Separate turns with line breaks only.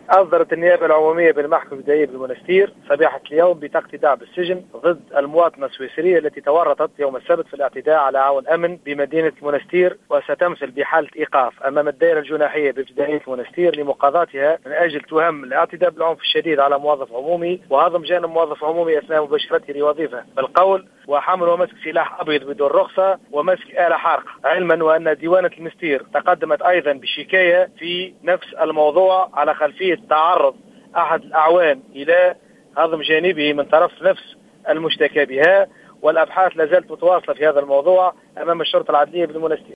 أصدرت النيابة العمومية بالمحكمة الابتدائية بالمنستير صباحة اليوم باقتداء بالسجن ضد المواطنة السويسرية التي تورطت يوم السبت في الاعتداء على عون أمن بمدينة المنستير، وستمثل بحالة إيقاف أمام الدائرة الجناحية بابتدائية المنستير لمقاضاتها من أجل تهم الاعتداء بالعنف الشديد على موظف عمومي وهضم جانب موظف عمومي أثناء مباشرته لوظيفة بالقول وحمل ومسك سلاح أبيض بدون رخصة ومسك آلة حارقة، علما وأن ديوانة المنستير تقدمت أيضا بشكاية في نفس الموضوع على خلفية تعرض أحد الأعوان إلى هضم جانبه من طرف نفس المشتكى بها، والأبحاث لازالت متواصلة في هذا الموضوع أمام الشرطة العدلية بالمنستير.